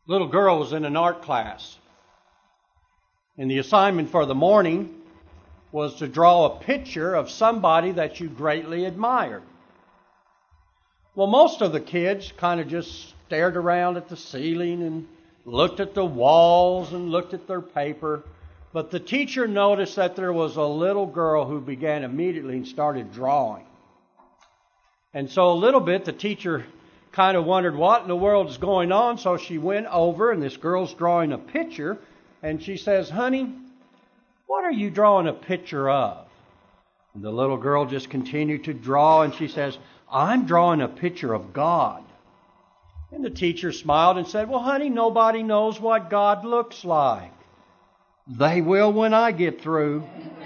Little girl was in an art class, and the assignment for the morning was to draw a picture of somebody that you greatly admired. Well, most of the kids kind of just stared around at the ceiling and looked at the walls and looked at their paper. But the teacher noticed that there was a little girl who began immediately and started drawing. And so a little bit, the teacher kind of wondered what in the world is going on. So she went over, and this girl's drawing a picture. And she says, "Honey, what are you drawing a picture of?" And the little girl just continued to draw, and she says, "I'm drawing a picture of God." And the teacher smiled and said, "Well, honey, nobody knows what God looks like." "They will when I get through."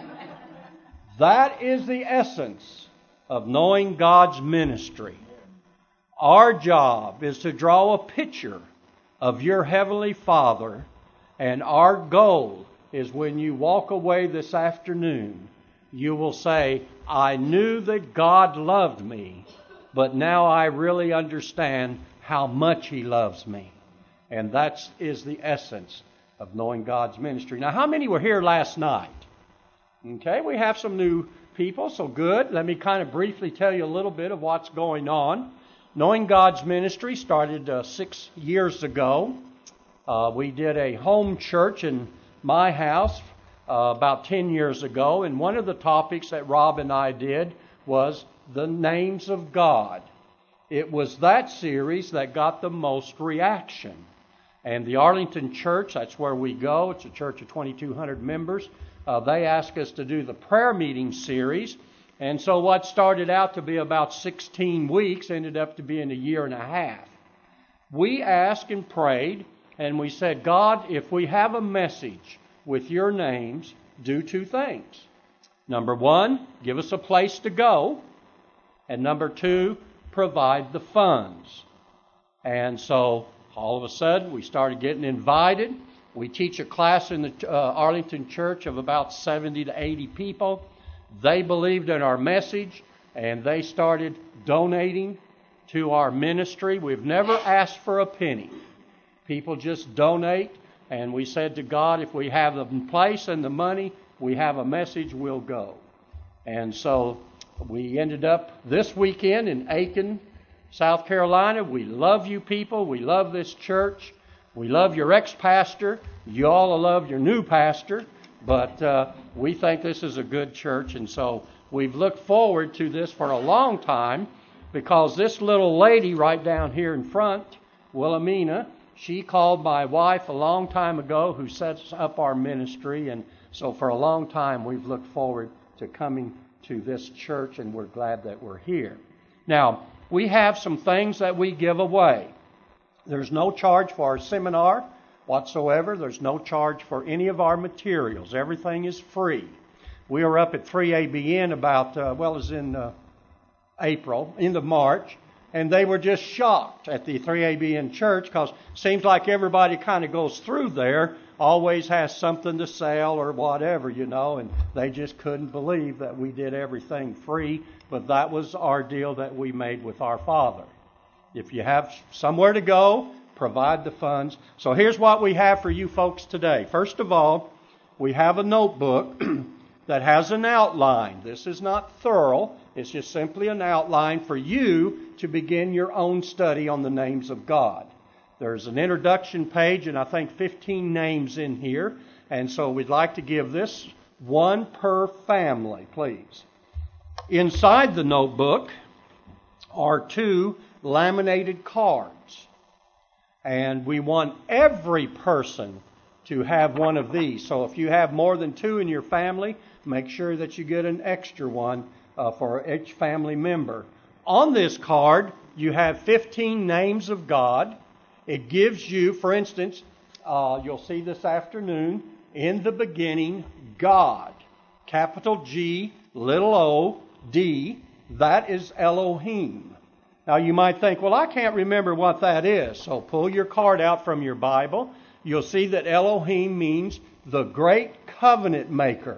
That is the essence of knowing God's ministry. Our job is to draw a picture of your Heavenly Father, and our goal is when you walk away this afternoon, you will say, "I knew that God loved me, but now I really understand how much He loves me." And that is the essence of knowing God's ministry. Now, how many were here last night? Okay, we have some new people, so good. Let me kind of briefly tell you a little bit of what's going on. Knowing God's ministry started 6 years ago. We did a home church in my house about 10 years ago, and one of the topics that Rob and I did was the names of God. It was that series that got the most reaction. And the Arlington Church, that's where we go. It's a church of 2,200 members. They asked us to do the prayer meeting series. And so what started out to be about 16 weeks ended up to being a year and a half. We asked and prayed, and we said, "God, if we have a message with your names, do two things. Number one, give us a place to go. And number two, provide the funds." And so all of a sudden we started getting invited. We teach a class in the Arlington Church of about 70 to 80 people. They believed in our message, and they started donating to our ministry. We've never asked for a penny. People just donate, and we said to God, if we have the place and the money, we have a message, we'll go. And so we ended up this weekend in Aiken, South Carolina. We love you people. We love this church. We love your ex-pastor. You all love your new pastor. But we think this is a good church. And so we've looked forward to this for a long time, because this little lady right down here in front, Wilhelmina, she called my wife a long time ago, who sets up our ministry. And so for a long time we've looked forward to coming to this church, and we're glad that we're here. Now, we have some things that we give away. There's no charge for our seminar whatsoever. There's no charge for any of our materials. Everything is free. We were up at 3ABN about, it was in April, end of March, and they were just shocked at the 3ABN church, because it seems like everybody kind of goes through there, always has something to sell or whatever, and they just couldn't believe that we did everything free. But that was our deal that we made with our Father. If you have somewhere to go, provide the funds. So here's what we have for you folks today. First of all, we have a notebook that has an outline. This is not thorough. It's just simply an outline for you to begin your own study on the names of God. There's an introduction page, and I think 15 names in here. And so we'd like to give this one per family, please. Inside the notebook are 2 laminated cards. And we want every person to have one of these. So if you have more than 2 in your family, make sure that you get an extra one for each family member. On this card, you have 15 names of God. It gives you, for instance, you'll see this afternoon, in the beginning, God. Capital G, little o, D. That is Elohim. Now you might think, well, I can't remember what that is. So pull your card out from your Bible. You'll see that Elohim means the great covenant maker.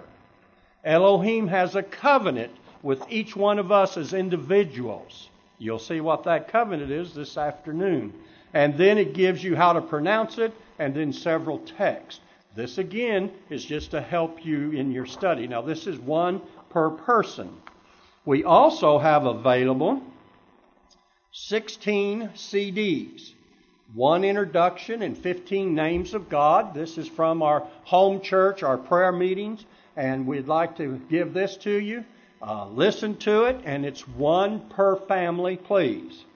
Elohim has a covenant with each one of us as individuals. You'll see what that covenant is this afternoon. And then it gives you how to pronounce it, and then several texts. This, again, is just to help you in your study. Now, this is one per person. We also have available 16 CDs. One introduction and 15 names of God. This is from our home church, our prayer meetings, and we'd like to give this to you. Listen to it, and it's one per family, please.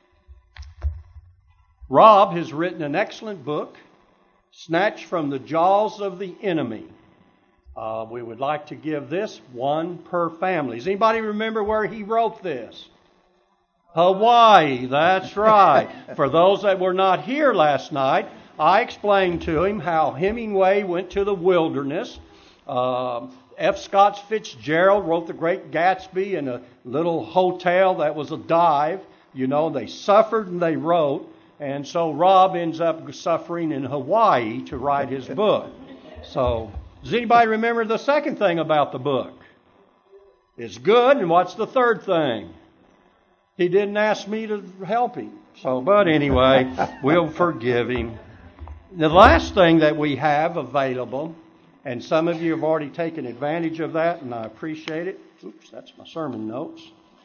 Rob has written an excellent book, Snatched from the Jaws of the Enemy. We would like to give this one per family. Does anybody remember where he wrote this? Hawaii, that's right. For those that were not here last night, I explained to him how Hemingway went to the wilderness. F. Scott Fitzgerald wrote The Great Gatsby in a little hotel that was a dive. You know, they suffered and they wrote. And so Rob ends up suffering in Hawaii to write his book. So, does anybody remember the second thing about the book? It's good, and what's the third thing? He didn't ask me to help him. So, but anyway, we'll forgive him. The last thing that we have available, and some of you have already taken advantage of that, and I appreciate it. Oops, that's my sermon notes.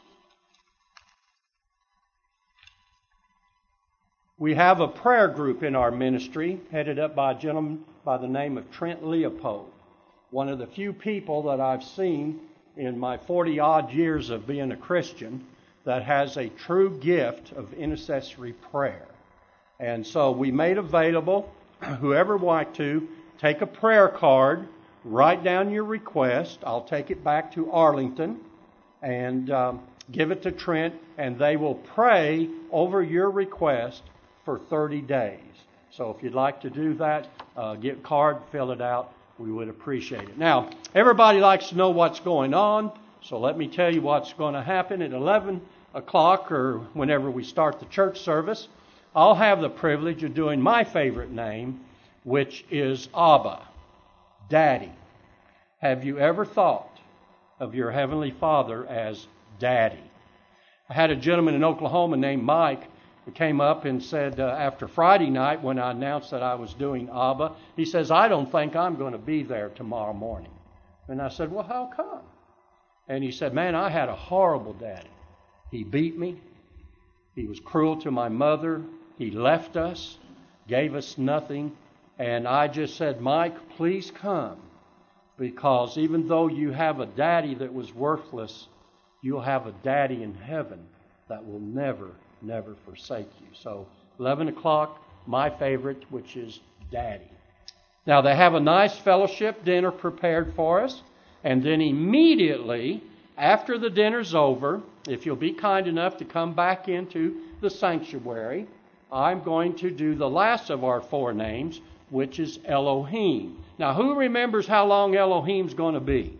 We have a prayer group in our ministry headed up by a gentleman by the name of Trent Leopold. One of the few people that I've seen in my 40-odd years of being a Christian that has a true gift of intercessory prayer. And so we made available, whoever would to, take a prayer card, write down your request. I'll take it back to Arlington and give it to Trent, and they will pray over your request for 30 days. So if you'd like to do that, get a card, fill it out. We would appreciate it. Now, everybody likes to know what's going on, so let me tell you what's going to happen at 11 o'clock or whenever we start the church service. I'll have the privilege of doing my favorite name, which is Abba, Daddy. Have you ever thought of your Heavenly Father as Daddy? I had a gentleman in Oklahoma named Mike who came up and said after Friday night when I announced that I was doing Abba, he says, I don't think I'm going to be there tomorrow morning. And I said, well, how come? And he said, man, I had a horrible daddy. He beat me. He was cruel to my mother. He left us, gave us nothing. And I just said, Mike, please come. Because even though you have a daddy that was worthless, you'll have a daddy in heaven that will never, never forsake you. So 11 o'clock, my favorite, which is Daddy. Now they have a nice fellowship dinner prepared for us. And then immediately after the dinner's over, if you'll be kind enough to come back into the sanctuary, I'm going to do the last of our four names, which is Elohim. Now, who remembers how long Elohim's going to be?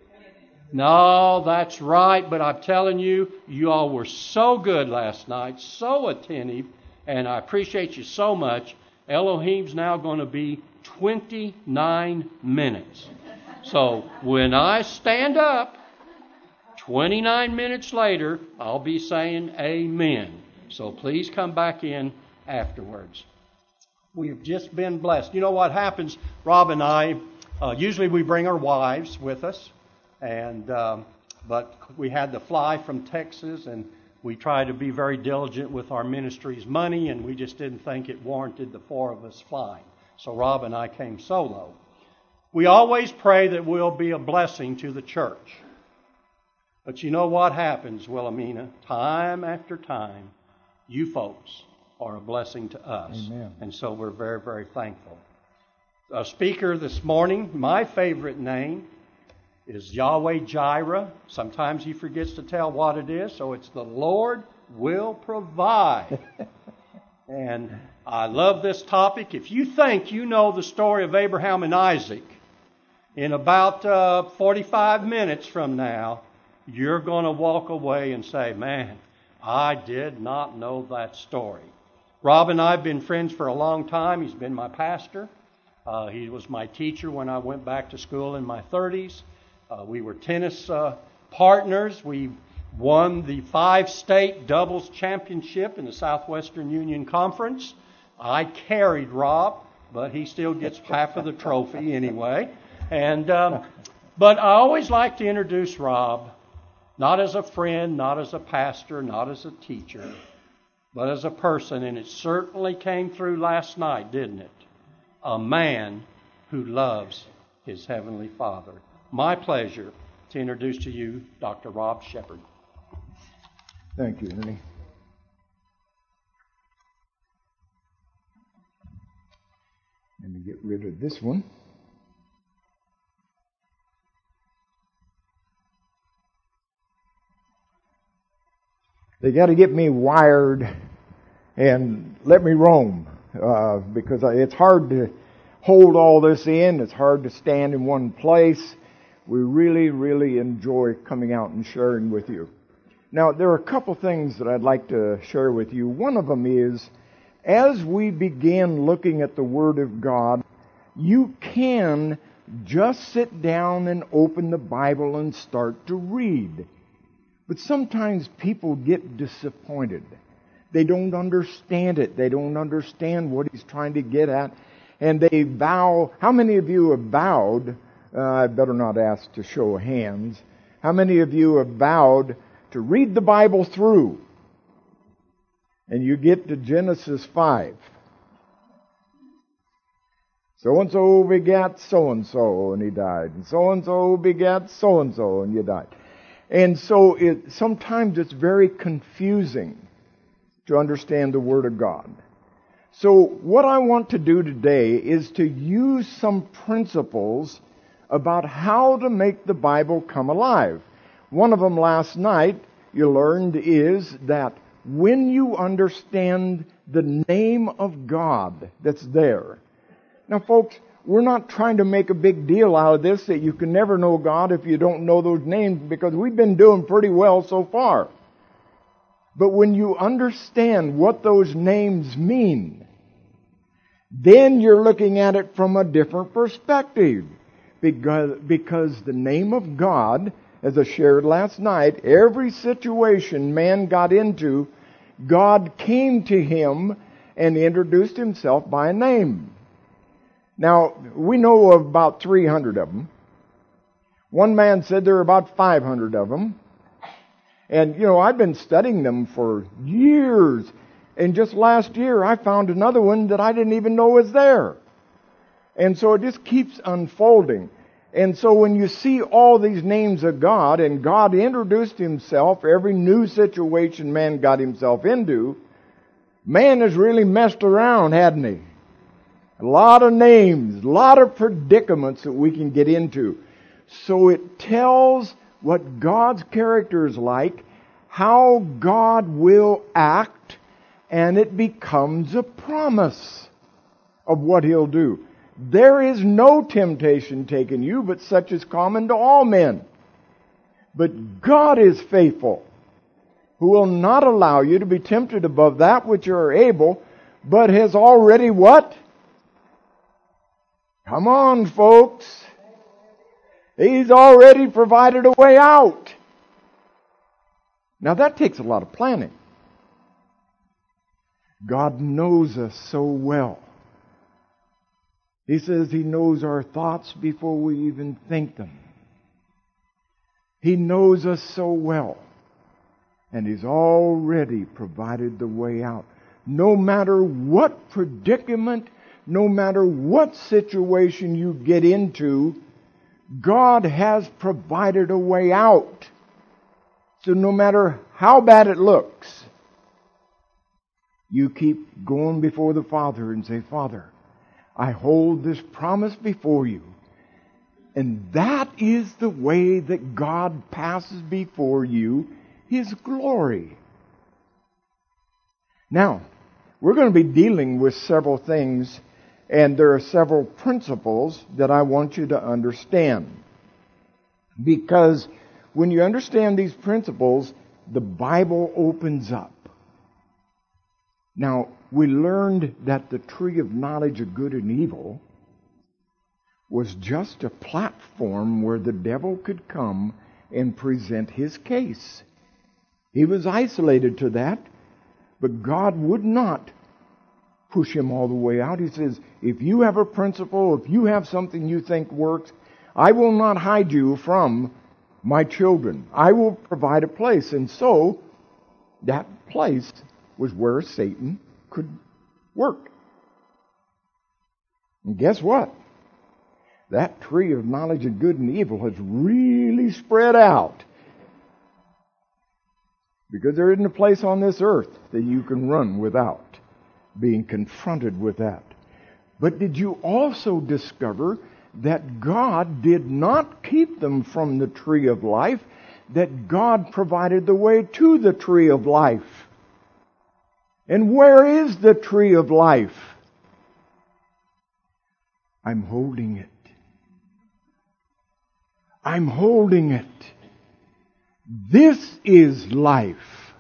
No, that's right, but I'm telling you, you all were so good last night, so attentive, and I appreciate you so much. Elohim's now going to be 29 minutes. So when I stand up, 29 minutes later, I'll be saying amen. So please come back in afterwards. We've just been blessed. You know what happens? Rob and I, usually we bring our wives with us, but we had to fly from Texas, and we try to be very diligent with our ministry's money, and we just didn't think it warranted the four of us flying. So Rob and I came solo. We always pray that we'll be a blessing to the church. But you know what happens, Wilhelmina? Time after time, you folks are a blessing to us. Amen. And so we're very, very thankful. A speaker this morning, my favorite name is Yahweh Jireh. Sometimes he forgets to tell what it is, so it's the Lord will provide. And I love this topic. If you think you know the story of Abraham and Isaac, in about 45 minutes from now, you're going to walk away and say, man, I did not know that story. Rob and I have been friends for a long time. He's been my pastor. He was my teacher when I went back to school in my 30s. We were tennis partners. We won the 5-state doubles championship in the Southwestern Union Conference. I carried Rob, but he still gets half of the trophy anyway. And but I always like to introduce Rob, not as a friend, not as a pastor, not as a teacher, but as a person. And it certainly came through last night, didn't it? A man who loves his Heavenly Father. My pleasure to introduce to you Dr. Rob Shepherd. Thank you, Ernie. Let me get rid of this one. They got to get me wired and let me roam because it's hard to hold all this in. It's hard to stand in one place. We really, really enjoy coming out and sharing with you. Now, there are a couple things that I'd like to share with you. One of them is, as we begin looking at the Word of God, you can just sit down and open the Bible and start to read. But sometimes people get disappointed. They don't understand it. They don't understand what he's trying to get at. And they vow. How many of you have vowed? I better not ask to show of hands. How many of you have vowed to read the Bible through? And you get to Genesis 5. So-and-so begat so-and-so, and he died. And so-and-so begat so-and-so, and you died. And so sometimes it's very confusing to understand the Word of God. So what I want to do today is to use some principles about how to make the Bible come alive. One of them last night you learned is that when you understand the name of God that's there. Now folks, we're not trying to make a big deal out of this that you can never know God if you don't know those names, because we've been doing pretty well so far. But when you understand what those names mean, then you're looking at it from a different perspective. Because the name of God, as I shared last night, every situation man got into, God came to him and introduced himself by a name. Now, we know of about 300 of them. One man said there are about 500 of them. And, I've been studying them for years. And just last year, I found another one that I didn't even know was there. And so it just keeps unfolding. And so when you see all these names of God, and God introduced himself, every new situation man got himself into, man has really messed around, hadn't he? A lot of names, a lot of predicaments that we can get into. So it tells what God's character is like, how God will act, and it becomes a promise of what He'll do. There is no temptation taken you, but such is common to all men. But God is faithful, who will not allow you to be tempted above that which you are able, but has already what? Come on, folks. He's already provided a way out. Now that takes a lot of planning. God knows us so well. He says He knows our thoughts before we even think them. He knows us so well. And He's already provided the way out. No matter what predicament, no matter what situation you get into, God has provided a way out. So no matter how bad it looks, you keep going before the Father and say, Father, I hold this promise before you. And that is the way that God passes before you His glory. Now, we're going to be dealing with several things, and there are several principles that I want you to understand. Because when you understand these principles, the Bible opens up. Now, we learned that the tree of knowledge of good and evil was just a platform where the devil could come and present his case. He was isolated to that, but God would not push him all the way out. He says, if you have a principle, if you have something you think works, I will not hide you from my children. I will provide a place. And so, that place was where Satan could work. And guess what? That tree of knowledge of good and evil has really spread out. Because there isn't a place on this earth that you can run without being confronted with that. But did you also discover that God did not keep them from the tree of life, that God provided the way to the tree of life? And where is the tree of life? I'm holding it. I'm holding it. This is life.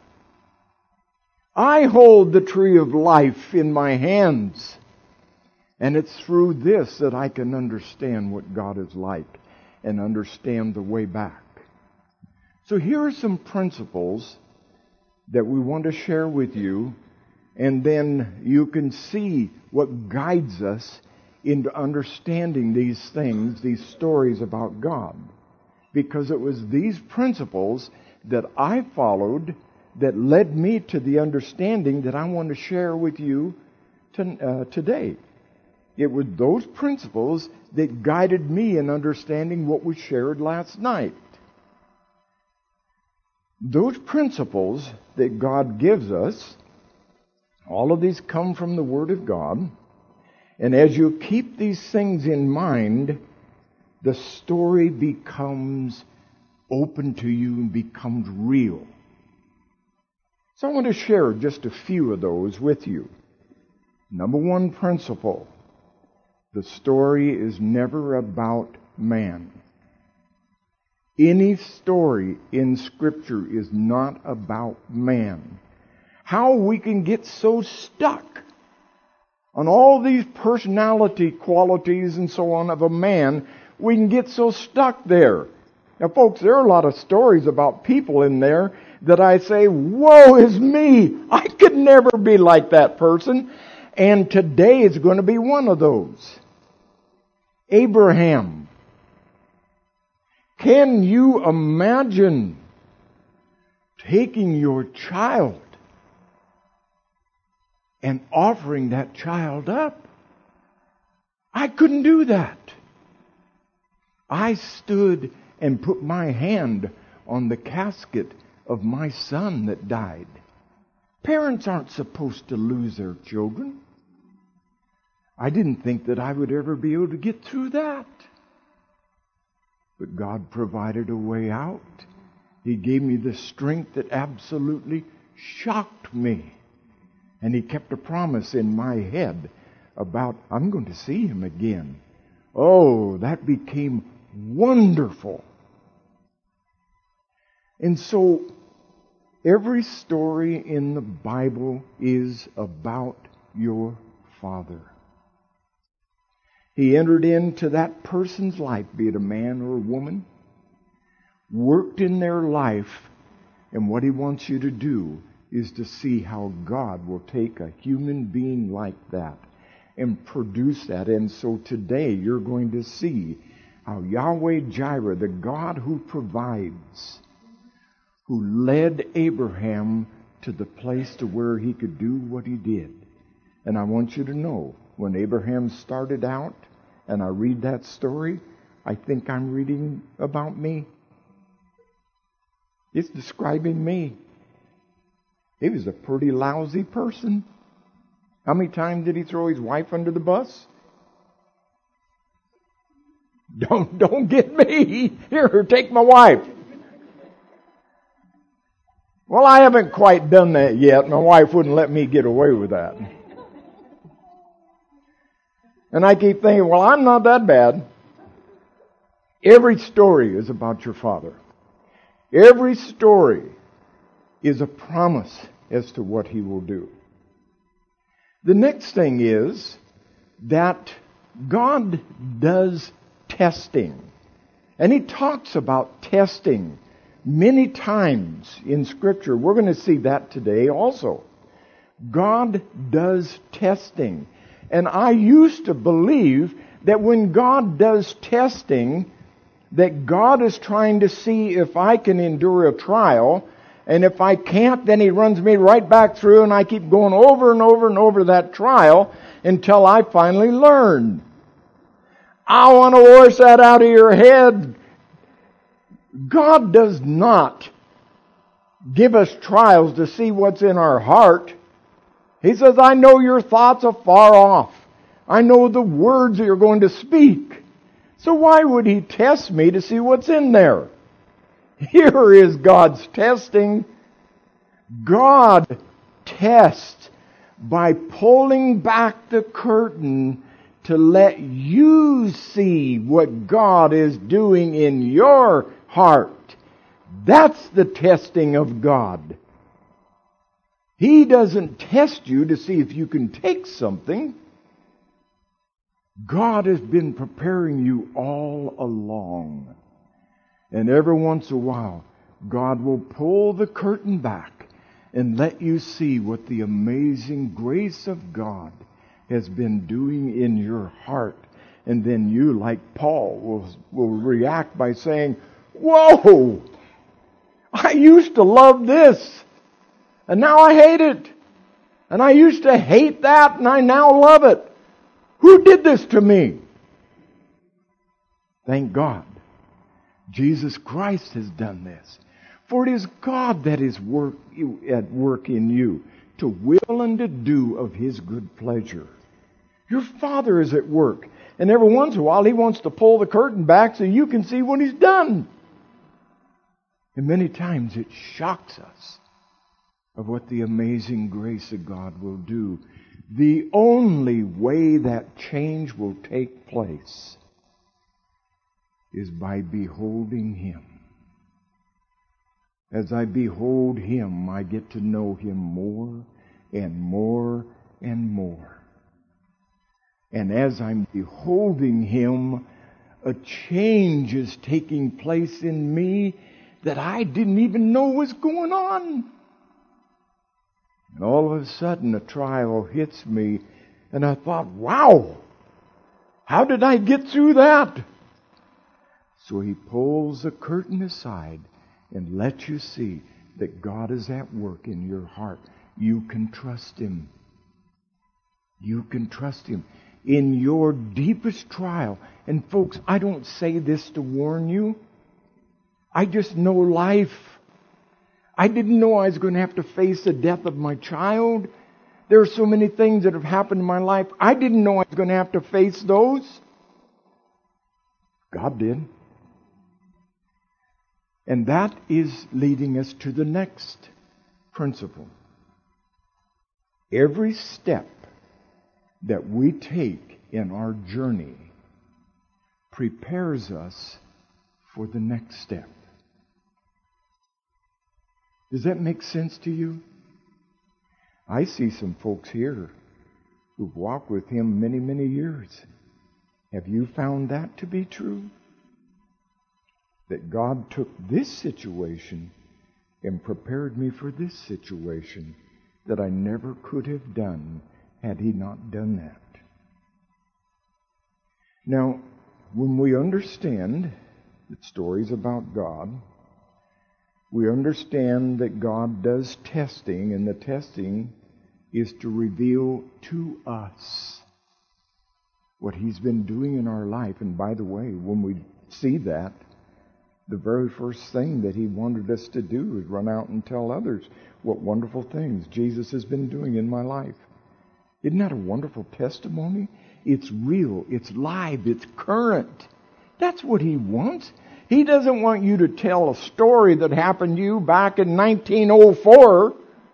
I hold the tree of life in my hands. And it's through this that I can understand what God is like and understand the way back. So here are some principles that we want to share with you, and then you can see what guides us into understanding these things, these stories about God. Because it was these principles that I followed that led me to the understanding that I want to share with you today. It was those principles that guided me in understanding what we shared last night. Those principles that God gives us, all of these come from the Word of God. And as you keep these things in mind, the story becomes open to you and becomes real. So I want to share just a few of those with you. Number one principle: the story is never about man. Any story in Scripture is not about man. How we can get so stuck on all these personality qualities and so on of a man, we can get so stuck there. Now, folks, there are a lot of stories about people in there that I say, woe is me! I could never be like that person. And today is going to be one of those. Abraham. Can you imagine taking your child and offering that child up? I couldn't do that. I stood and put my hand on the casket of my son that died. Parents aren't supposed to lose their children. I didn't think that I would ever be able to get through that. But God provided a way out. He gave me the strength that absolutely shocked me. And He kept a promise in my head about, I'm going to see him again. Oh, that became wonderful. And so, every story in the Bible is about your Father. He entered into that person's life, be it a man or a woman, worked in their life, and what He wants you to do is to see how God will take a human being like that and produce that. And so today you're going to see how Yahweh Jireh, the God who provides, who led Abraham to the place to where he could do what he did. And I want you to know, when Abraham started out, and I read that story, I think I'm reading about me. It's describing me. He was a pretty lousy person. How many times did he throw his wife under the bus? Don't get me. Here, take my wife. Well, I haven't quite done that yet. My wife wouldn't let me get away with that. And I keep thinking, well, I'm not that bad. Every story is about your Father. Every story is a promise as to what He will do. The next thing is that God does testing. And He talks about testing many times in Scripture, we're going to see that today also. God does testing. And I used to believe that when God does testing, that God is trying to see if I can endure a trial, and if I can't, then He runs me right back through, and I keep going over and over and over that trial until I finally learn. I want to force that out of your head. God does not give us trials to see what's in our heart. He says, I know your thoughts are far off. I know the words that you're going to speak. So why would He test me to see what's in there? Here is God's testing. God tests by pulling back the curtain to let you see what God is doing in your heart. That's the testing of God. He doesn't test you to see if you can take something. God has been preparing you all along. And every once in a while, God will pull the curtain back and let you see what the amazing grace of God has been doing in your heart. And then you, like Paul, will react by saying, whoa! I used to love this, and now I hate it. And I used to hate that, and I now love it. Who did this to me? Thank God. Jesus Christ has done this. For it is God that is at work in you, to will and to do of His good pleasure. Your Father is at work. And every once in a while He wants to pull the curtain back so you can see what He's done. And many times it shocks us of what the amazing grace of God will do. The only way that change will take place is by beholding Him. As I behold Him, I get to know Him more and more and more. And as I'm beholding Him, a change is taking place in me that I didn't even know was going on. And all of a sudden a trial hits me, and I thought, wow, how did I get through that? So He pulls the curtain aside and lets you see that God is at work in your heart. You can trust Him. You can trust Him in your deepest trial. And folks, I don't say this to warn you. I just know life. I didn't know I was going to have to face the death of my child. There are so many things that have happened in my life. I didn't know I was going to have to face those. God did. And that is leading us to the next principle. Every step that we take in our journey prepares us for the next step. Does that make sense to you? I see some folks here who've walked with Him many, many years. Have you found that to be true? That God took this situation and prepared me for this situation that I never could have done had He not done that. Now, when we understand the stories about God, we understand that God does testing, and the testing is to reveal to us what He's been doing in our life. And by the way, when we see that, the very first thing that He wanted us to do is run out and tell others what wonderful things Jesus has been doing in my life. Isn't that a wonderful testimony? It's real, it's live, it's current. That's what He wants. He doesn't want you to tell a story that happened to you back in 1904.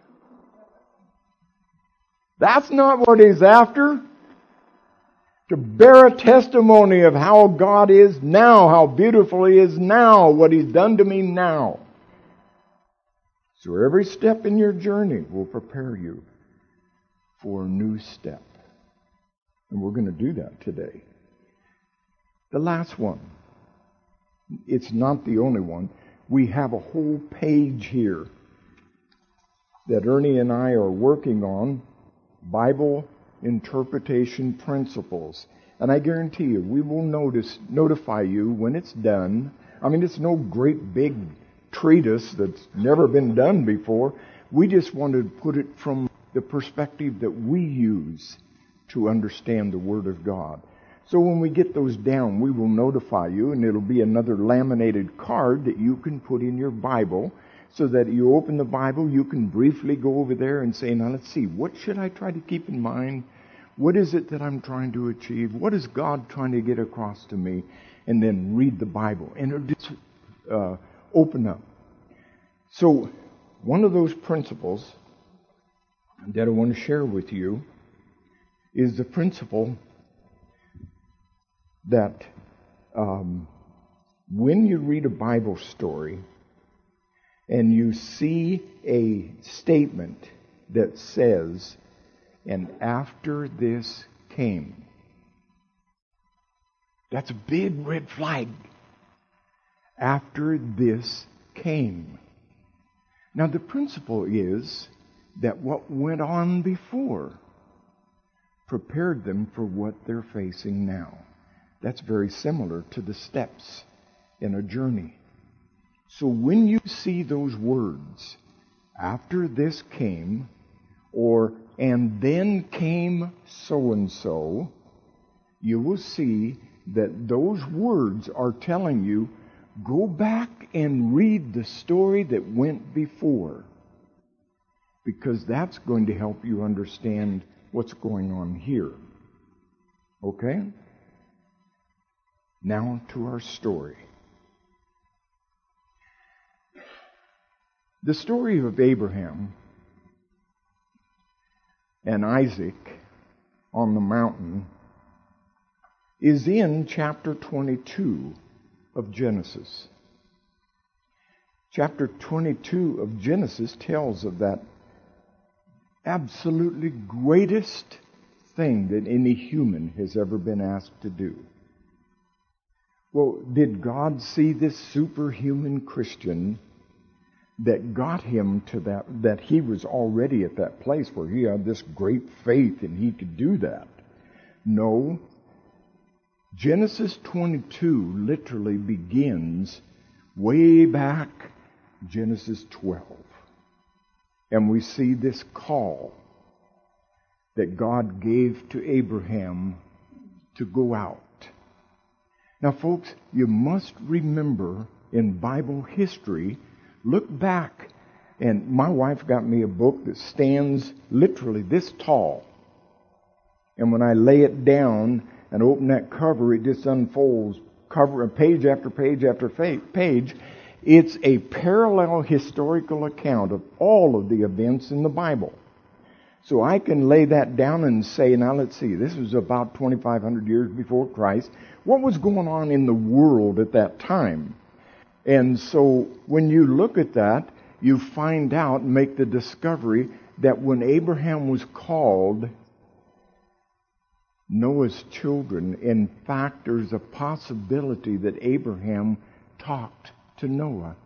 That's not what He's after. To bear a testimony of how God is now, how beautiful He is now, what He's done to me now. So every step in your journey will prepare you for a new step. And we're going to do that today. The last one. It's not the only one, we have a whole page here that Ernie and I are working on, Bible interpretation principles. And I guarantee you, we will notify you when it's done. I mean, it's no great big treatise that's never been done before. We just wanted to put it from the perspective that we use to understand the Word of God. So when we get those down, we will notify you, and it'll be another laminated card that you can put in your Bible, so that you open the Bible, you can briefly go over there and say, now let's see, what should I try to keep in mind? What is it that I'm trying to achieve? What is God trying to get across to me? And then read the Bible, and it'll just open up. So one of those principles that I want to share with you is the principle that when you read a Bible story and you see a statement that says, and after this came, that's a big red flag. After this came. Now the principle is that what went on before prepared them for what they're facing now. That's very similar to the steps in a journey. So when you see those words, after this came, or and then came so-and-so, you will see that those words are telling you, go back and read the story that went before, because that's going to help you understand what's going on here. Okay? Now to our story. The story of Abraham and Isaac on the mountain is in chapter 22 of Genesis. Chapter 22 of Genesis tells of that absolutely greatest thing that any human has ever been asked to do. Well, did God see this superhuman Christian that got him to that he was already at that place where he had this great faith and he could do that? No. Genesis 22 literally begins way back Genesis 12. And we see this call that God gave to Abraham to go out. Now, folks, you must remember in Bible history, look back, and my wife got me a book that stands literally this tall. And when I lay it down and open that cover, it just unfolds, cover page after page after page. It's a parallel historical account of all of the events in the Bible. So I can lay that down and say, now let's see, this was about 2,500 years before Christ. What was going on in the world at that time? And so when you look at that, you find out and make the discovery that when Abraham was called, Noah's children, in fact, there's a possibility that Abraham talked to Noah.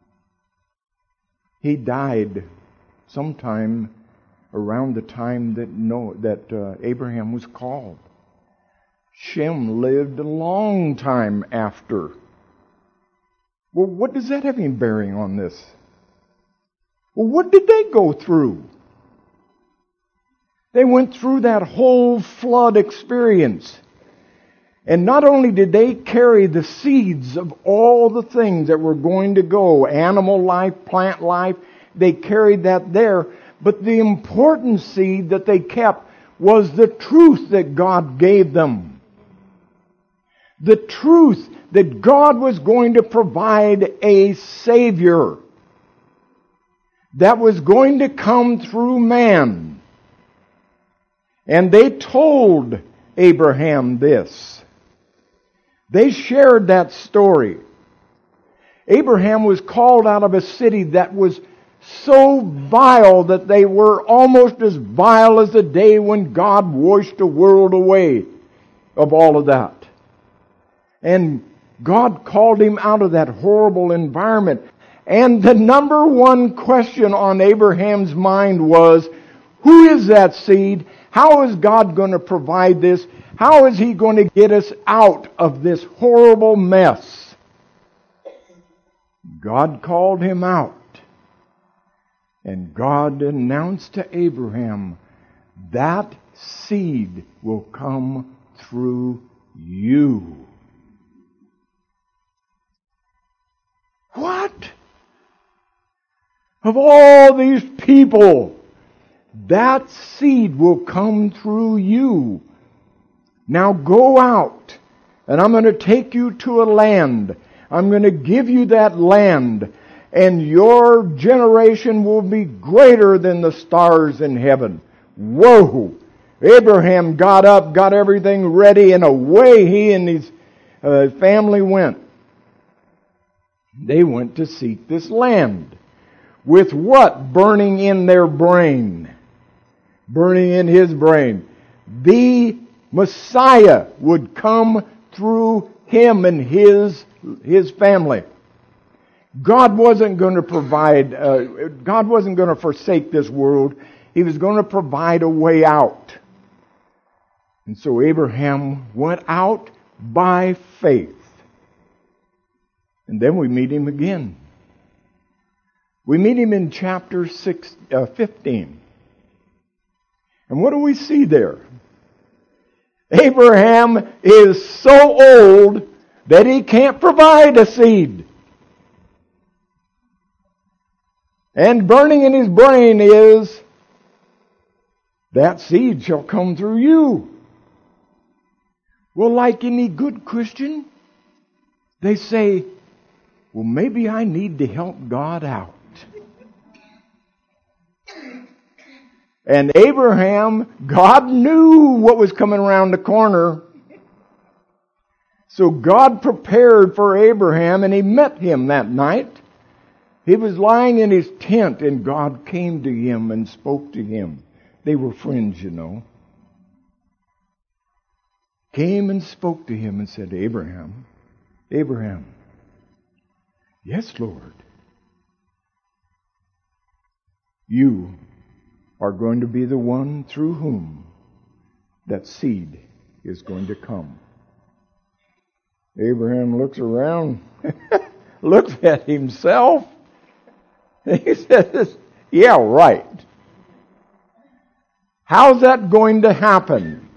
He died sometime around the time that Abraham was called. Shem lived a long time after. Well, what does that have any bearing on this? Well, what did they go through? They went through that whole flood experience. And not only did they carry the seeds of all the things that were going to go, animal life, plant life, they carried that there. But the important seed that they kept was the truth that God gave them. The truth that God was going to provide a Savior that was going to come through man. And they told Abraham this. They shared that story. Abraham was called out of a city that was so vile that they were almost as vile as the day when God washed the world away of all of that. And God called him out of that horrible environment. And the number one question on Abraham's mind was, who is that seed? How is God going to provide this? How is He going to get us out of this horrible mess? God called him out. And God announced to Abraham, that seed will come through you. What? Of all these people, that seed will come through you. Now go out, and I'm going to take you to a land. I'm going to give you that land, and your generation will be greater than the stars in heaven. Whoa! Abraham got up, got everything ready, and away he and his family went. They went to seek this land. With what burning in their brain? Burning in his brain. The Messiah would come through him and his family. God wasn't going to provide, God wasn't going to forsake this world. He was going to provide a way out. And so Abraham went out by faith. And then we meet him again. We meet him in chapter 15. And what do we see there? Abraham is so old that he can't provide a seed. And burning in his brain is, that seed shall come through you. Well, like any good Christian, they say, well, maybe I need to help God out. And Abraham, God knew what was coming around the corner. So God prepared for Abraham, and He met him that night. He was lying in his tent, and God came to him and spoke to him. They were friends, you know. Came and spoke to him and said, Abraham, Abraham. Yes, Lord. You are going to be the one through whom that seed is going to come. Abraham looks around, looks at himself. He says, yeah, right. How's that going to happen?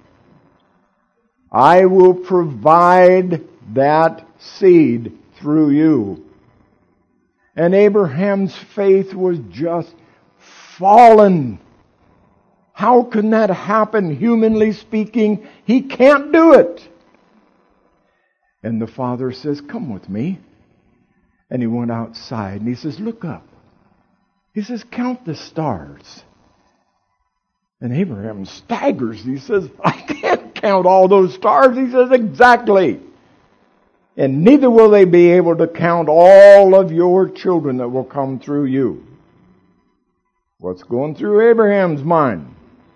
I will provide that seed through you. And Abraham's faith was just fallen. How can that happen, humanly speaking? He can't do it. And the father says, come with me. And he went outside and he says, look up. He says, count the stars. And Abraham staggers. He says, I can't count all those stars. He says, exactly. And neither will they be able to count all of your children that will come through you. What's going through Abraham's mind?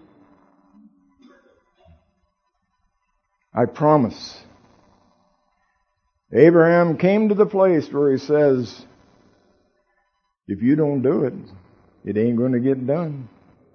I promise. Abraham came to the place where he says, if you don't do it, it ain't going to get done.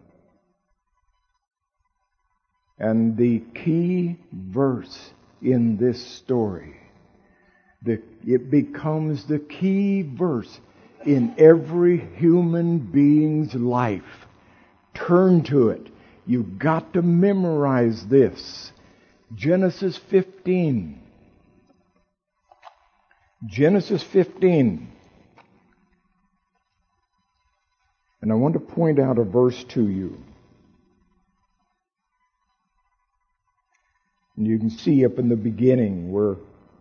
And the key verse in this story, it becomes the key verse in every human being's life. Turn to it. You've got to memorize this. Genesis 15. Genesis 15. And I want to point out a verse to you. And you can see up in the beginning where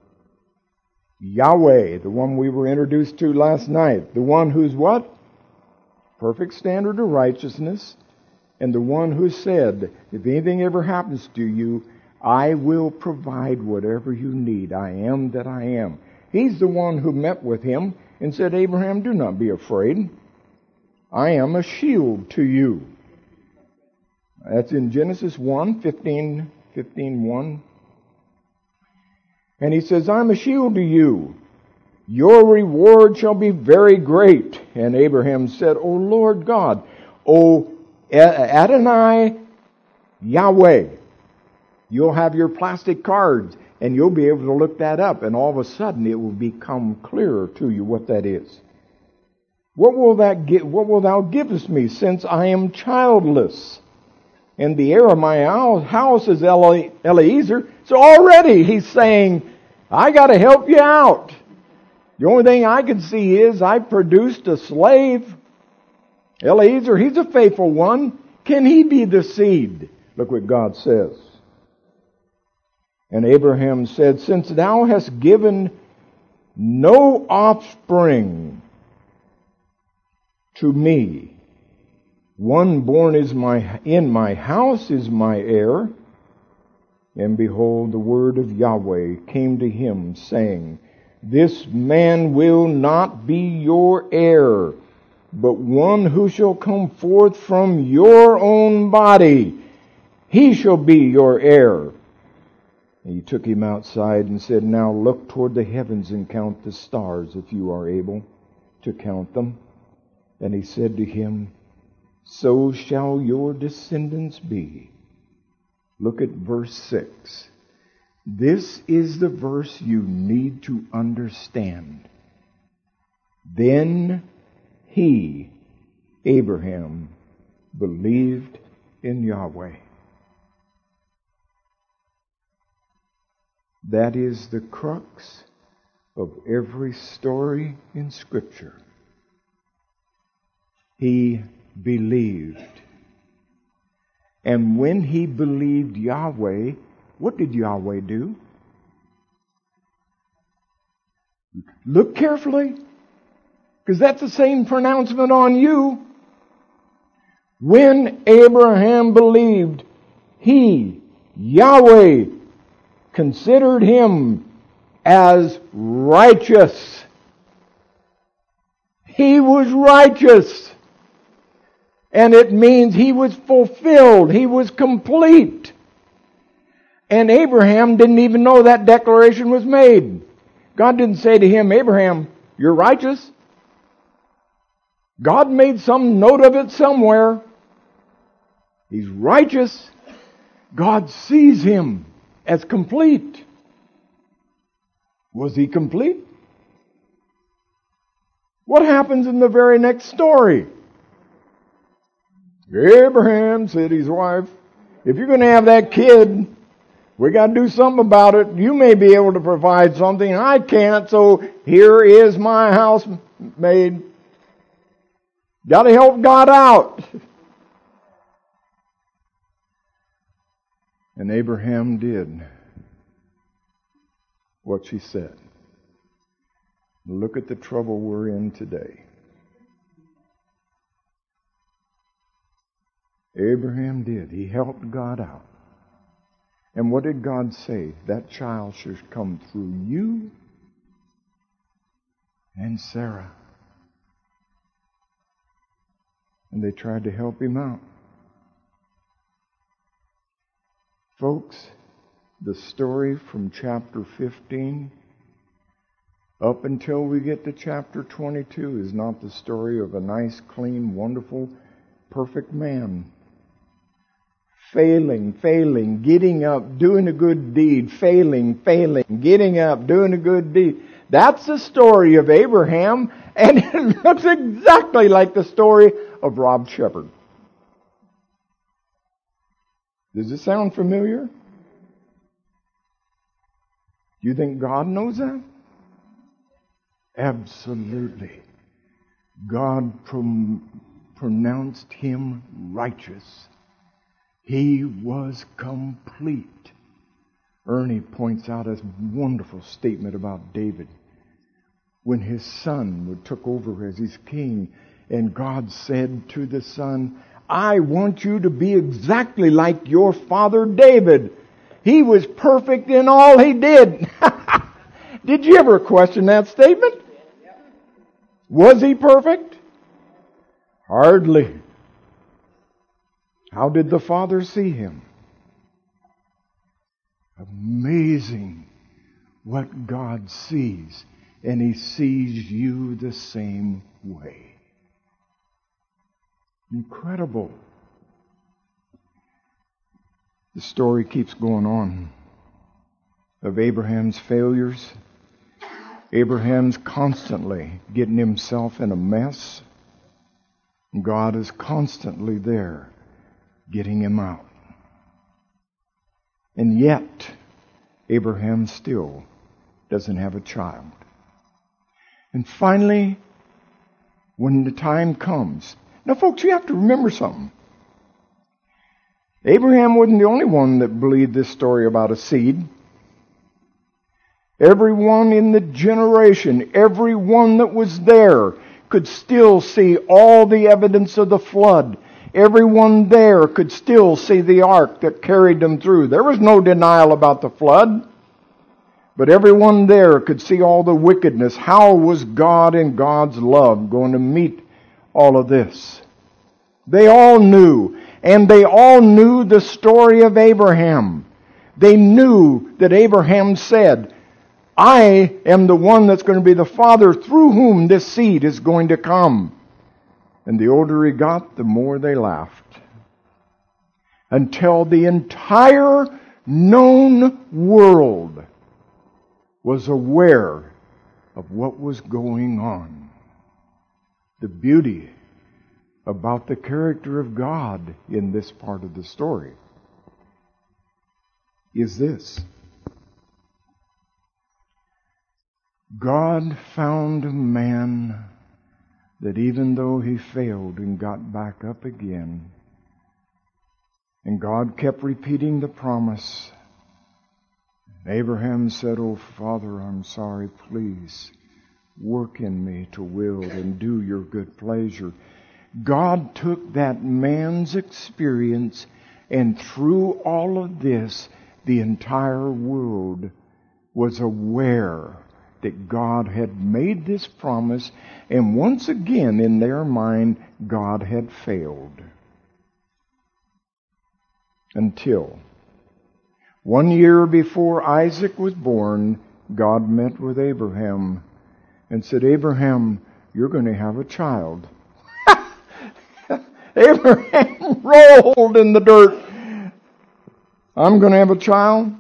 Yahweh, the one we were introduced to last night, the one who's what? Perfect standard of righteousness, and the one who said, if anything ever happens to you, I will provide whatever you need. I am that I am. He's the one who met with him and said, Abraham, do not be afraid. I am a shield to you. That's in Genesis 1, 15, 1. And he says, I'm a shield to you. Your reward shall be very great. And Abraham said, O Lord God, O Adonai Yahweh. You'll have your plastic cards and you'll be able to look that up, and all of a sudden it will become clearer to you what that is. What will thou givest me, since I am childless? And the heir of my house is Eliezer. So already he's saying, I got to help you out. The only thing I can see is I produced a slave. Eliezer, he's a faithful one. Can he be the seed? Look what God says. And Abraham said, since thou hast given no offspring to me, one born in my house is my heir. And behold, the word of Yahweh came to him, saying, this man will not be your heir, but one who shall come forth from your own body, he shall be your heir. And he took him outside and said, now look toward the heavens and count the stars, if you are able to count them. And he said to him, so shall your descendants be. Look at verse 6. This is the verse you need to understand. Then he, Abraham, believed in Yahweh. That is the crux of every story in Scripture. He believed. And when he believed Yahweh, what did Yahweh do? Look carefully, because that's the same pronouncement on you. When Abraham believed, he, Yahweh, considered him as righteous. He was righteous. And it means he was fulfilled. He was complete. And Abraham didn't even know that declaration was made. God didn't say to him, Abraham, you're righteous. God made some note of it somewhere. He's righteous. God sees him as complete. Was he complete? What happens in the very next story? Abraham said to his wife, if you're going to have that kid, we got to do something about it. You may be able to provide something. I can't, so here is my housemaid. Got to help God out. And Abraham did what she said. Look at the trouble we're in today. Abraham did. He helped God out. And what did God say? That child should come through you and Sarah. And they tried to help him out. Folks, the story from chapter 15 up until we get to chapter 22 is not the story of a nice, clean, wonderful, perfect man. Failing, getting up, doing a good deed, failing, getting up, doing a good deed. That's the story of Abraham, and it looks exactly like the story of Rob Shepherd. Does it sound familiar? Do you think God knows that? Absolutely. God pronounced him righteous. He was complete. Ernie points out a wonderful statement about David. When his son took over as his king, and God said to the son, I want you to be exactly like your father David. He was perfect in all he did. Did you ever question that statement? Was he perfect? Hardly. How did the Father see him? Amazing what God sees, and He sees you the same way. Incredible. The story keeps going on of Abraham's failures. Abraham's constantly getting himself in a mess. God is constantly there getting him out. And yet, Abraham still doesn't have a child. And finally, when the time comes... Now, folks, you have to remember something. Abraham wasn't the only one that believed this story about a seed. Everyone in the generation, everyone that was there, could still see all the evidence of the flood. Everyone there could still see the ark that carried them through. There was no denial about the flood. But everyone there could see all the wickedness. How was God and God's love going to meet all of this? They all knew. And they all knew the story of Abraham. They knew that Abraham said, I am the one that's going to be the father through whom this seed is going to come. And the older he got, the more they laughed. Until the entire known world was aware of what was going on. The beauty about the character of God in this part of the story is this. God found a man that even though he failed and got back up again, and God kept repeating the promise, Abraham said, "Oh, Father, I'm sorry, please work in me to will and do your good pleasure." God took that man's experience, and through all of this, the entire world was aware that God had made this promise, and once again in their mind, God had failed. Until 1 year before Isaac was born, God met with Abraham and said, "Abraham, you're going to have a child." Abraham rolled in the dirt. I'm going to have a child?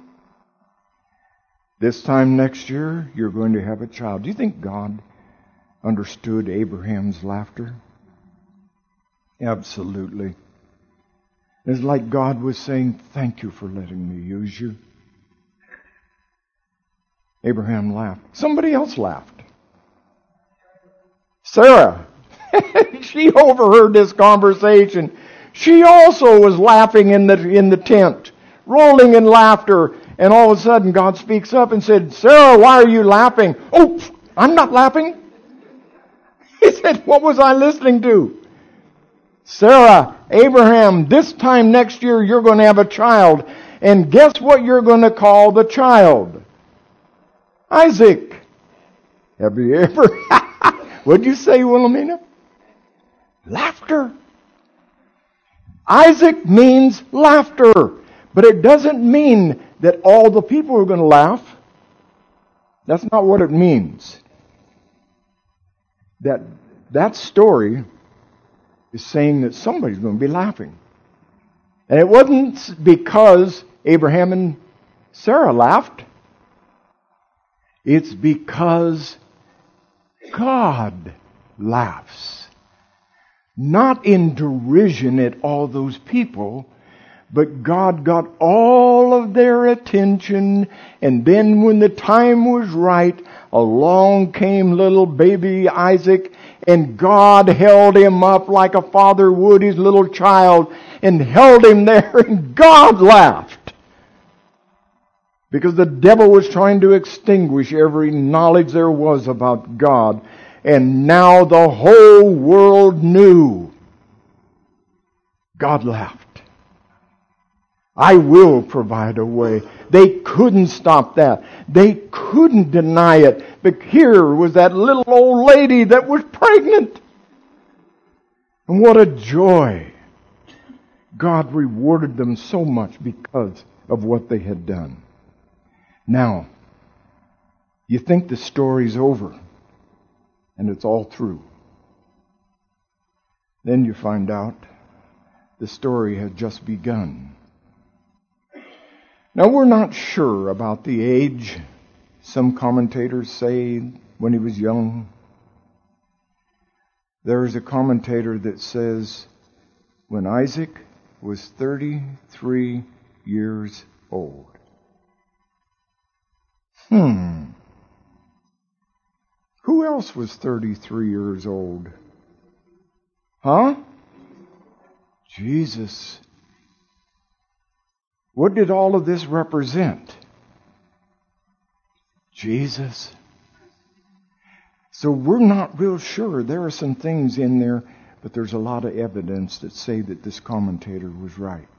This time next year, you're going to have a child. Do you think God understood Abraham's laughter? Absolutely. It's like God was saying, "Thank you for letting me use you." Abraham laughed. Somebody else laughed. Sarah. She overheard this conversation. She also was laughing in the tent, rolling in laughter. And all of a sudden, God speaks up and said, "Sarah, why are you laughing?" "Oh, I'm not laughing." He said, "What was I listening to?" "Sarah, Abraham, this time next year you're going to have a child. And guess what you're going to call the child? Isaac." Have you ever... What'd you say, Wilhelmina? Laughter. Isaac means laughter. But it doesn't mean that all the people are going to laugh. That's not what it means. That story is saying that somebody's going to be laughing. And it wasn't because Abraham and Sarah laughed. It's because God laughs. Not in derision at all those people, but God got all of their attention, and then when the time was right, along came little baby Isaac, and God held him up like a father would his little child, and held him there, and God laughed. Because the devil was trying to extinguish every knowledge there was about God, and now the whole world knew. God laughed. I will provide a way. They couldn't stop that. They couldn't deny it. But here was that little old lady that was pregnant. And what a joy. God rewarded them so much because of what they had done. Now, You think the story's over, and it's all through. Then you find out the story had just begun. Now, we're not sure about the age. Some commentators say when he was young. There is a commentator that says when Isaac was 33 years old. Who else was 33 years old? Huh? Jesus. What did all of this represent? Jesus. So we're not real sure. There are some things in there, but there's a lot of evidence that say that this commentator was right.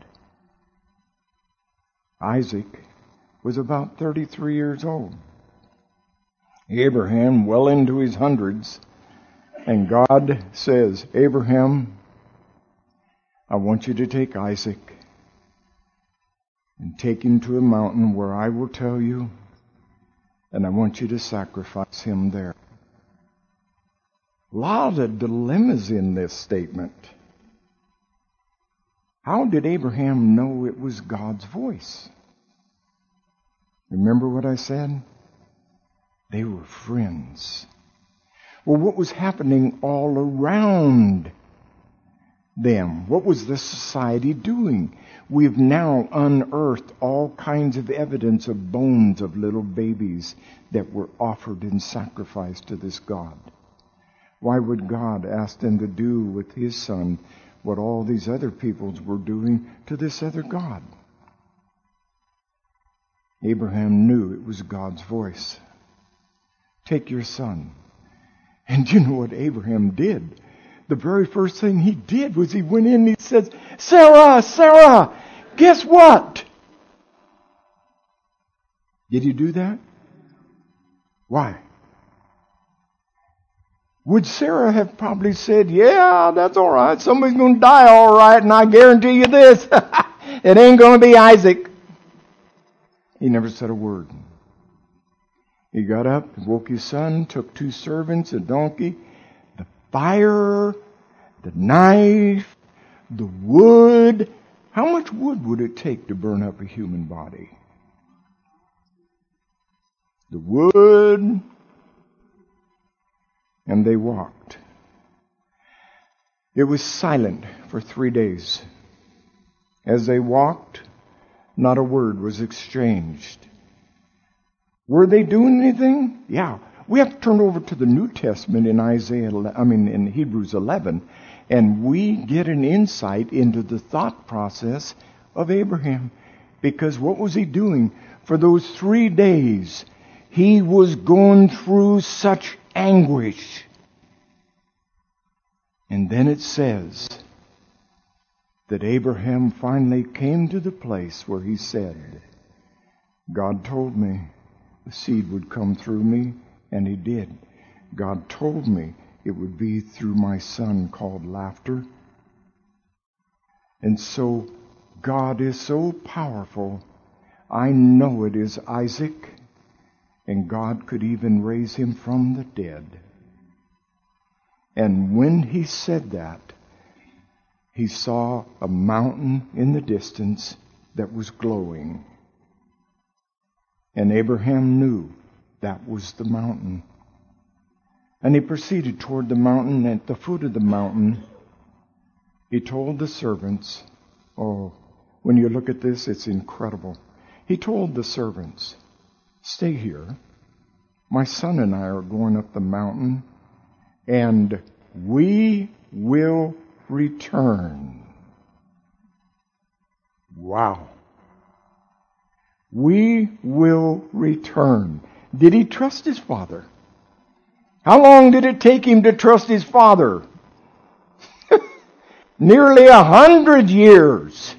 Isaac was about 33 years old. Abraham, well into his hundreds, and God says, Abraham, I want you to take Isaac and take him to a mountain where I will tell you, and I want you to sacrifice him there. A lot of dilemmas in this statement. How did Abraham know it was God's voice? Remember what I said? They were friends. Well, what was happening all around them? What was the society doing? We've now unearthed all kinds of evidence of bones of little babies that were offered in sacrifice to this God. Why would God ask them to do with his son what all these other peoples were doing to this other God? Abraham knew it was God's voice. Take your son. And you know what Abraham did? The very first thing he did was he went in and he said, Sarah, Sarah, guess what? Did he do that? Why? Would Sarah have probably said, yeah, that's all right. Somebody's going to die all right, and I guarantee you this. It ain't going to be Isaac. He never said a word. He got up, woke his son, took 2 servants, a donkey, the fire, the knife, the wood. How much wood would it take to burn up a human body? The wood. And they walked. It was silent for 3 days. As they walked, not a word was exchanged. Were they doing anything? Yeah. We have to turn over to the New Testament in Hebrews 11, and we get an insight into the thought process of Abraham. Because what was he doing? For those 3 days, he was going through such anguish. And then it says that Abraham finally came to the place where he said, God told me the seed would come through me, and he did. God told me it would be through my son called laughter. And so God is so powerful. I know it is Isaac, and God could even raise him from the dead. And when he said that, he saw a mountain in the distance that was glowing. And Abraham knew that was the mountain. And he proceeded toward the mountain. At the foot of the mountain, he told the servants, when you look at this, it's incredible. He told the servants, stay here. My son and I are going up the mountain, and we will return. Wow. We will return. Did he trust his father? How long did it take him to trust his father? Nearly 100 years.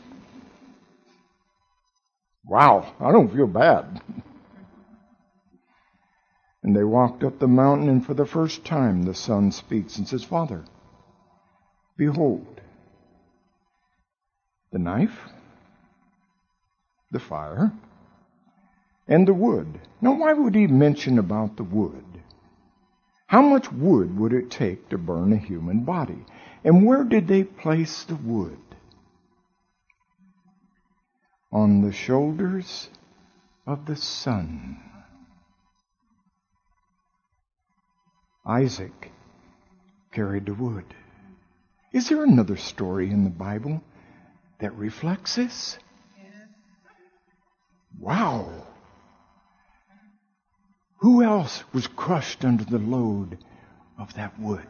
Wow, I don't feel bad. And they walked up the mountain, and for the first time the son speaks and says, Father, behold, the knife, the fire, and the wood. Now, why would he mention about the wood? How much wood would it take to burn a human body? And where did they place the wood? On the shoulders of the son. Isaac carried the wood. Is there another story in the Bible that reflects this? Wow! Who else was crushed under the load of that wood?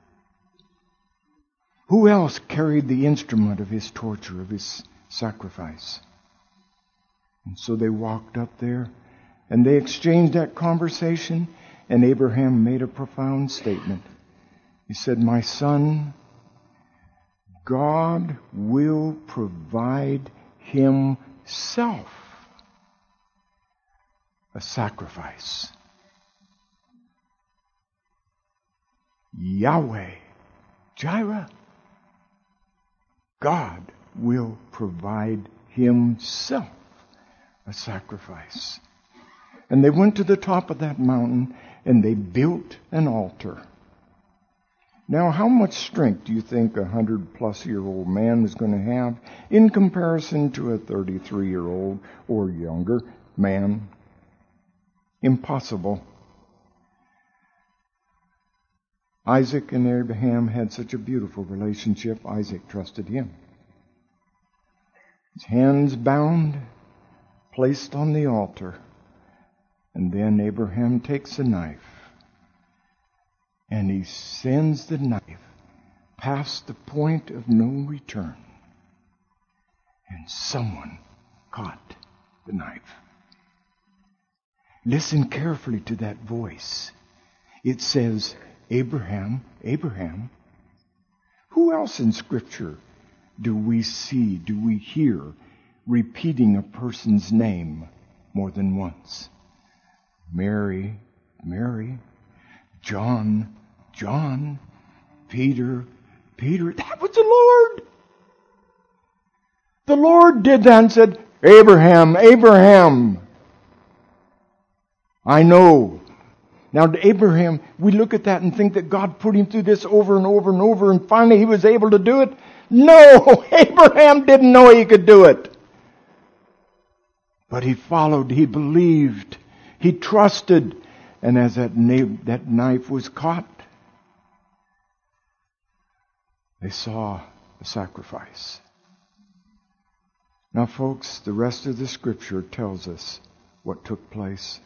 Who else carried the instrument of his torture, of his sacrifice? And so they walked up there, and they exchanged that conversation, and Abraham made a profound statement. He said, "My son, God will provide himself a sacrifice. Yahweh, Jireh, God will provide himself a sacrifice." And they went to the top of that mountain and they built an altar. Now, how much strength do you think a 100-plus-year-old man is going to have in comparison to a 33-year-old or younger man? Impossible. Isaac and Abraham had such a beautiful relationship. Isaac trusted him. His hands bound, placed on the altar. And then Abraham takes a knife and he sends the knife past the point of no return. And someone caught the knife. Listen carefully to that voice. It says, "Abraham, Abraham." Who else in Scripture do we see, do we hear repeating a person's name more than once? Mary, Mary. John, John. Peter, Peter. That was the Lord. The Lord did that and said, "Abraham, Abraham." I know. Now, to Abraham, we look at that and think that God put him through this over and over and over, and finally he was able to do it. No, Abraham didn't know he could do it. But he followed, he believed, he trusted, and as that knife was caught, they saw the sacrifice. Now, folks, the rest of the Scripture tells us what took place.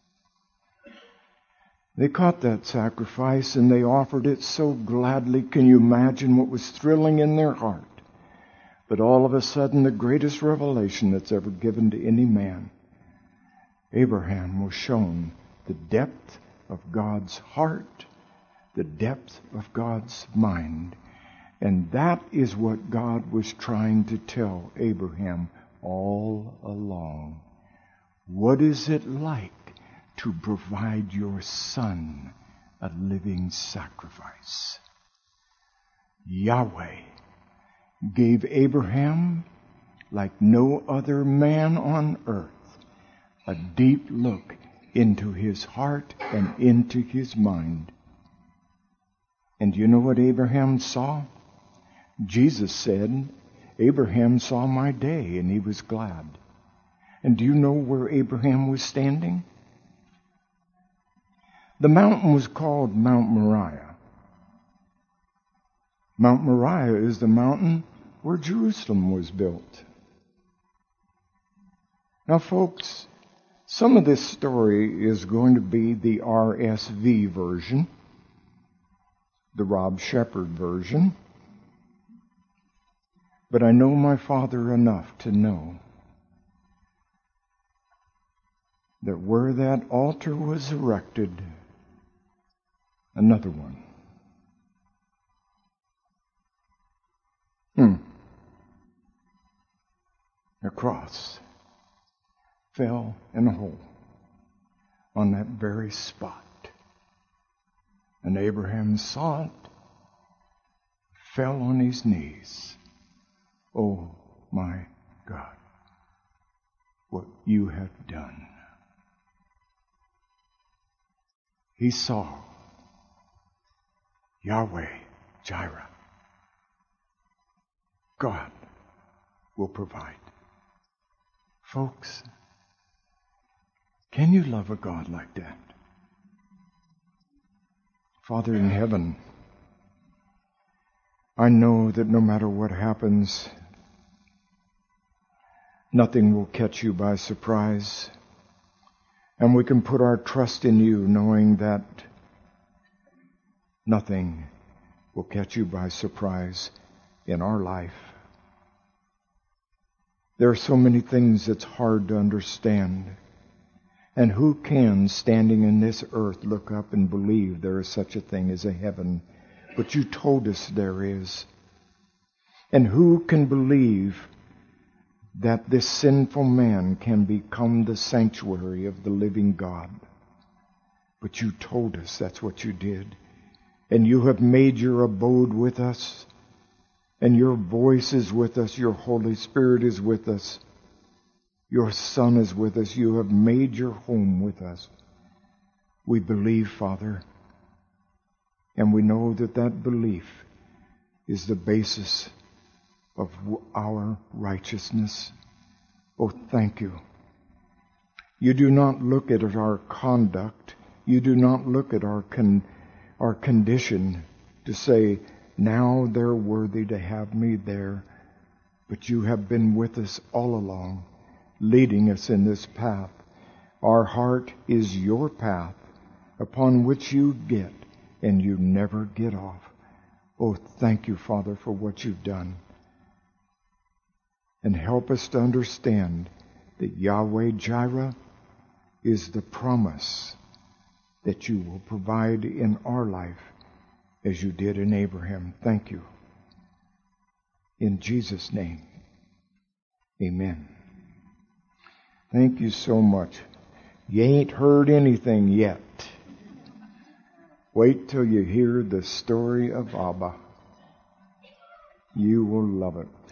They caught that sacrifice and they offered it so gladly. Can you imagine what was thrilling in their heart? But all of a sudden, the greatest revelation that's ever given to any man, Abraham was shown the depth of God's heart, the depth of God's mind. And that is what God was trying to tell Abraham all along. What is it like to provide your son a living sacrifice? Yahweh gave Abraham, like no other man on earth, a deep look into his heart and into his mind. And do you know what Abraham saw? Jesus said, "Abraham saw my day and he was glad." And do you know where Abraham was standing? The mountain was called Mount Moriah. Mount Moriah is the mountain where Jerusalem was built. Now, folks, some of this story is going to be the RSV version, the Rob Shepherd version. But I know my Father enough to know that where that altar was erected, another one. A cross fell in a hole on that very spot. And Abraham saw it, fell on his knees. "Oh my God, what you have done." he saw Yahweh Jireh. God will provide. Folks, can you love a God like that? Father in heaven, I know that no matter what happens, nothing will catch you by surprise. And we can put our trust in you, knowing that nothing will catch you by surprise in our life. There are so many things that's hard to understand. And who can, standing in this earth, look up and believe there is such a thing as a heaven? But you told us there is. And who can believe that this sinful man can become the sanctuary of the living God? But you told us that's what you did. And you have made your abode with us. And your voice is with us. Your Holy Spirit is with us. Your Son is with us. You have made your home with us. We believe, Father. And we know that that belief is the basis of our righteousness. Oh, thank you. You do not look at our conduct. You do not look at our condition to say, now they're worthy to have me there. But you have been with us all along, leading us in this path. Our heart is your path upon which you get, and you never get off. Oh, thank you, Father, for what you've done. And help us to understand that Yahweh Jireh is the promise that you will provide in our life as you did in Abraham. Thank you. In Jesus' name, amen. Thank you so much. You ain't heard anything yet. Wait till you hear the story of Abba. You will love it.